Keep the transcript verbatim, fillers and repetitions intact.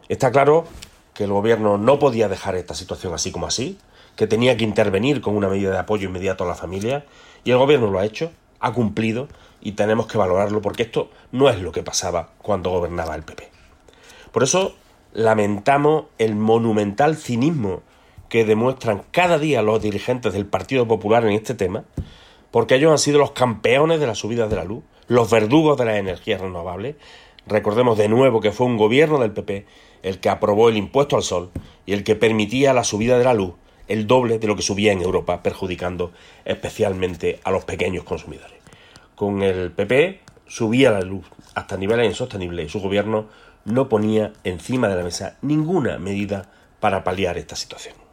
Está claro que el gobierno no podía dejar esta situación así como así, que tenía que intervenir con una medida de apoyo inmediato a la familia, y el gobierno lo ha hecho, ha cumplido, y tenemos que valorarlo porque esto no es lo que pasaba cuando gobernaba el P P. Por eso lamentamos el monumental cinismo que demuestran cada día los dirigentes del Partido Popular en este tema, porque ellos han sido los campeones de las subidas de la luz, los verdugos de las energías renovables. Recordemos de nuevo que fue un gobierno del P P el que aprobó el impuesto al sol y el que permitía la subida de la luz el doble de lo que subía en Europa, perjudicando especialmente a los pequeños consumidores. Con el P P subía la luz hasta niveles insostenibles y su gobierno no ponía encima de la mesa ninguna medida para paliar esta situación.